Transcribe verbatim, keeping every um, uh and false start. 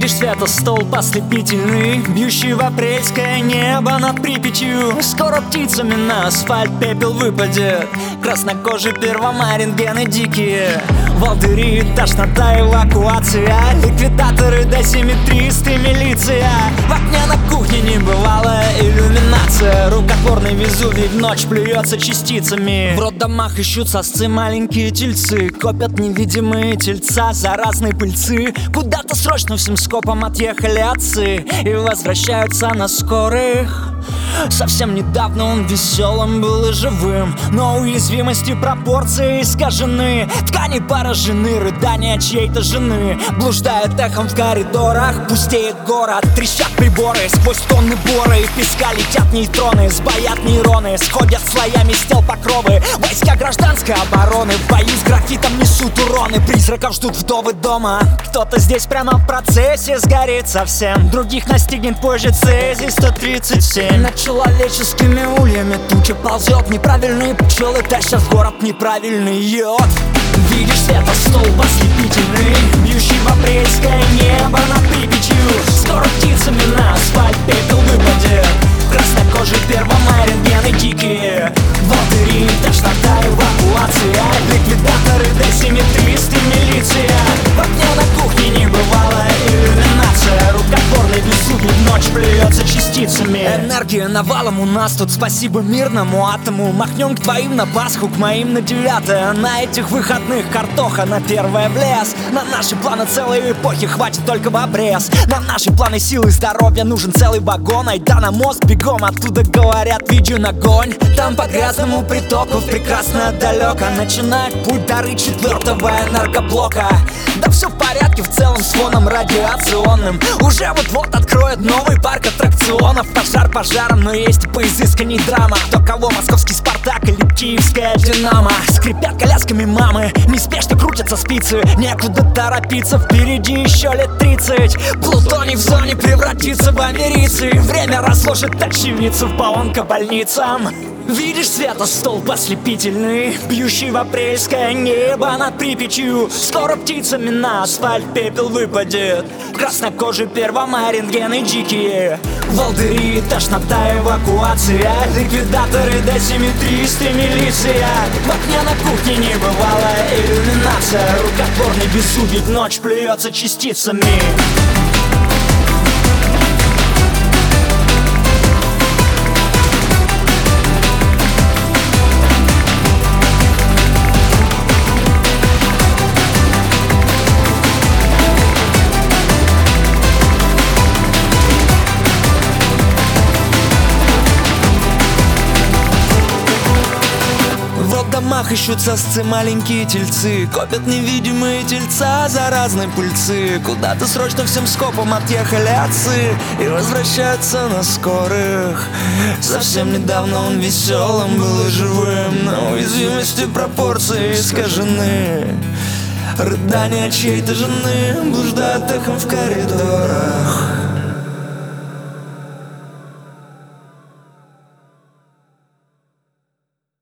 Видишь светостолб ослепительный, бьющий в апрельское небо над Припятью. Скоро птицами на асфальт пепел выпадет, краснокожие первомай-рентгены дикие. Волдыри, тошнота, эвакуация, ликвидаторы, дозиметристы, милиция. В окне на кухне небывалая иллюминация, рукотворный Везувий в ночь плюется частицами. В роддомах ищут сосцы маленькие тельцы, копят невидимые тельца заразной пыльцы. Куда-то срочно всем скопом отъехали отцы и возвращаются на скорых. Совсем недавно он веселым был и живым, но уязвимости пропорции искажены. Ткани поражены, рыдания чьей-то жены блуждают эхом в коридорах, пустеет город. Трещат приборы, сквозь тонны бора и песка летят нейтроны, сбоят нейроны, сходят слоями с тел покровы. Войска гражданской обороны в бою с графитом несут уроны, призраков ждут вдовы дома. Кто-то здесь прямо в процессе сгорит совсем, других настигнет позже цезий сто тридцать семь. Над человеческими ульями туча ползет, неправильные пчелы тащат в город неправильный йод. Видишь светостолб ослепительный, бьющий в апрельское небо над Припятью. Скоро птицами на асфальт пепел выпадет, краснокожие первомай-рентгены дикие. Волдыри, тошнота, эвакуация, ликвидаторы, дозиметристы, милиция. В окне на кухне небывалая иллюминация, рукотворный Везувий в ночь плюется частицами. Энергия навалом у нас тут, спасибо мирному атому. Махнем к твоим на Пасху, к моим на девятое. На этих выходных картоха на первое в лес. На наши планы целой эпохи хватит только в обрез. На наши планы силы и здоровья нужен целый вагон. Айда на мост бегом, оттуда говорят виден огонь. Там по грязному притоку прекрасно далеко начинает путь дары четвертого энергоблока. Да все в порядке в целом с фоном радиационным. Уже вот-вот откроют новый парк аттракционов. Пожар пожаром, но есть и поизысканней драма. Кто кого, московский Спартак или киевская Динамо. Скрипят колясками мамы, неспешно крутятся спицы. Некуда торопиться, впереди еще лет тридцать. Плутоний в зоне превратится в америцы. Время разложит очевидцев по онкобольницам. Видишь светостолб ослепительный, бьющий в апрельское небо над Припятью. Скоро птицами на асфальт пепел выпадет, краснокожие первомай-рентгены дикие. Волдыри, тошнота, эвакуация, ликвидаторы, дозиметристы, милиция. В окне на кухне небывалая иллюминация, рукотворный Везувий в ночь плюется частицами. В домах ищут сосцы маленькие тельцы, копят невидимые тельца заразной пыльцы. Куда-то срочно всем скопом отъехали отцы и возвращаются на скорых. Совсем недавно он веселым был и живым, но уязвимости пропорции искажены. Рыдания чьей-то жены блуждают эхом в коридорах.